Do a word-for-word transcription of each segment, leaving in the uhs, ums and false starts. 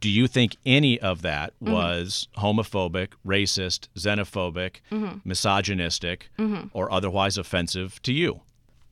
Do you think any of that was mm-hmm. homophobic, racist, xenophobic, mm-hmm. misogynistic, mm-hmm. or otherwise offensive to you?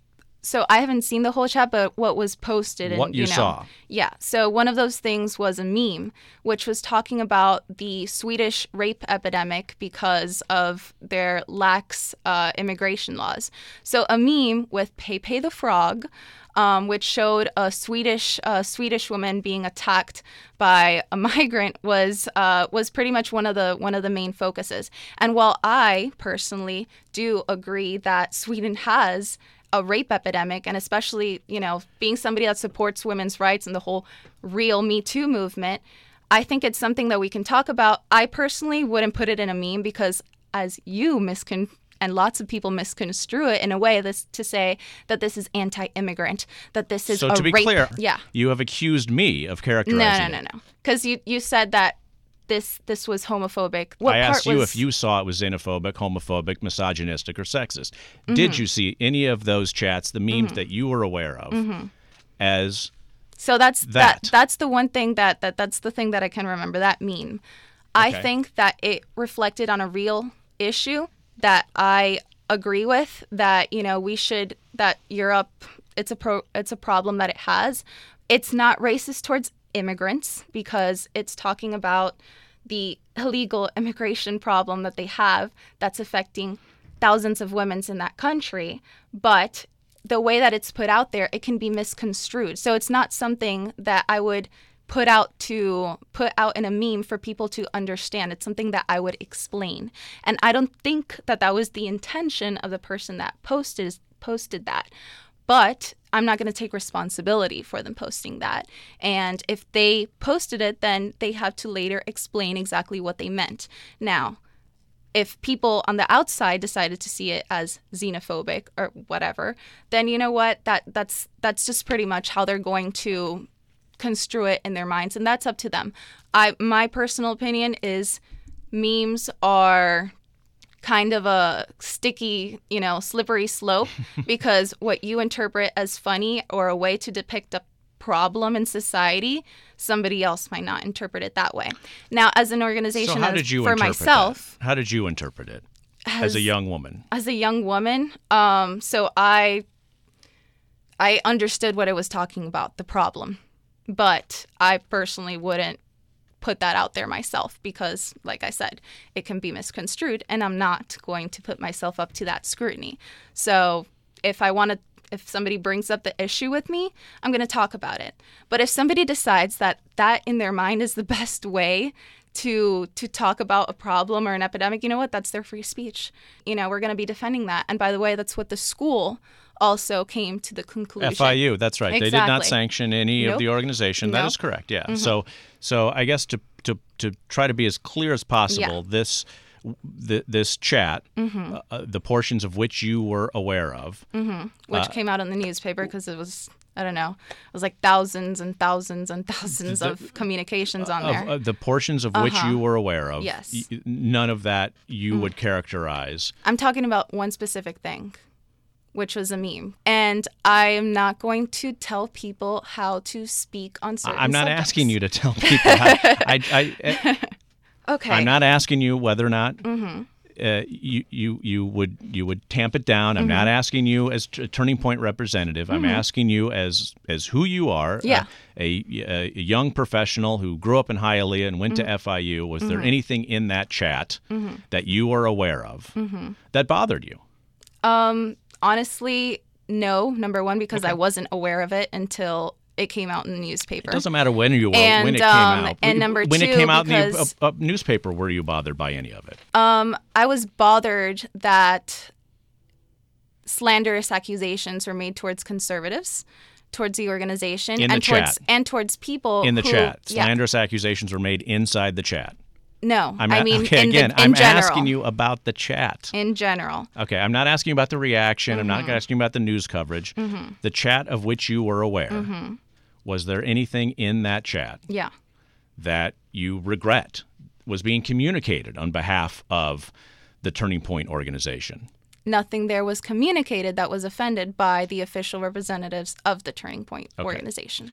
So I haven't seen the whole chat, but what was posted. What and, you, you know, saw. Yeah. So one of those things was a meme, which was talking about the Swedish rape epidemic because of their lax uh, immigration laws. So a meme with Pepe the Frog, um, which showed a Swedish uh, Swedish woman being attacked by a migrant, was uh, was pretty much one of the one of the main focuses. And while I personally do agree that Sweden has a rape epidemic, and especially, you know, being somebody that supports women's rights and the whole real Me Too movement, I think it's something that we can talk about. I personally wouldn't put it in a meme because, as you miscon and lots of people misconstrue it in a way this to say that this is anti-immigrant, that this is so a to be rape. clear, yeah, you have accused me of no, characterizing. no, no, no, because you you said that this this was homophobic. What I part asked you was... if you saw it was xenophobic, homophobic, misogynistic, or sexist. Mm-hmm. Did you see any of those chats, the memes mm-hmm. that you were aware of, mm-hmm. as so that's that. that that's the one thing that, that that's the thing that I can remember, that meme. I Okay. think that it reflected on a real issue that I agree with, that, you know, we should, that Europe, it's a pro, it's a problem that it has. It's not racist towards immigrants because it's talking about the illegal immigration problem that they have that's affecting thousands of women in that country. But the way that it's put out there, it can be misconstrued. So it's not something that I would put out to put out in a meme for people to understand. It's something that I would explain. And I don't think that that was the intention of the person that posted posted that. But I'm not going to take responsibility for them posting that. And if they posted it, then they have to later explain exactly what they meant. Now, if people on the outside decided to see it as xenophobic or whatever, then you know what? That that's that's just pretty much how they're going to construe it in their minds, and that's up to them. I my personal opinion is memes are kind of a sticky, you know, slippery slope because what you interpret as funny or a way to depict a problem in society, somebody else might not interpret it that way. Now, as an organization, so how as, did you for interpret myself, that? How did you interpret it as, as a young woman? As a young woman, um, so I, I understood what it was talking about, the problem, but I personally wouldn't put that out there myself because, like I said, it can be misconstrued, and I'm not going to put myself up to that scrutiny. So if I want to, if somebody brings up the issue with me, I'm going to talk about it. But if somebody decides that that in their mind is the best way to to talk about a problem or an epidemic, you know what? That's their free speech. You know, we're going to be defending that. And by the way, that's what the school also came to the conclusion. F I U, that's right. Exactly. They did not sanction any Nope. of the organization. That Nope. is correct, yeah. Mm-hmm. So so I guess to, to, to try to be as clear as possible, Yeah. this th- this chat, mm-hmm. uh, the portions of which you were aware of. Mm-hmm. Which uh, came out in the newspaper because it was, I don't know, it was like thousands and thousands and thousands the, of communications on of, there. uh, the portions of which Uh-huh. you were aware of, Yes. y- none of that you Mm. would characterize. I'm talking about one specific thing, which was a meme. And I am not going to tell people how to speak on certain I'm not subjects. asking you to tell people. How, I, I, Okay. I'm not asking you whether or not Mm-hmm. uh, you you you would you would tamp it down. I'm Mm-hmm. not asking you as a Turning Point representative. I'm asking you as as who you are. Yeah. Uh, a, a young professional who grew up in Hialeah and went Mm-hmm. to F I U. Was there anything in that chat Mm-hmm. that you were aware of Mm-hmm. that bothered you? Um, honestly, no. Number one, because Okay. I wasn't aware of it until it came out in the newspaper. It doesn't matter when you were And, when it came um, out. and number when it two, came out in the because- uh, uh, newspaper, were you bothered by any of it? Um, I was bothered that slanderous accusations were made towards conservatives, towards the organization, In the and towards chat. and towards people In the who, chat, Yeah, slanderous accusations were made inside the chat. no, I'm I a- mean okay, in, again, the, in I'm general. asking you about the chat. In general, Okay, I'm not asking you about the reaction. I'm not asking you about the news coverage. Mm-hmm. The chat of which you were aware. Mm-hmm. Was there anything in that chat yeah. that you regret was being communicated on behalf of the Turning Point organization? Nothing there was communicated that was offended by the official representatives of the Turning Point Okay. organization.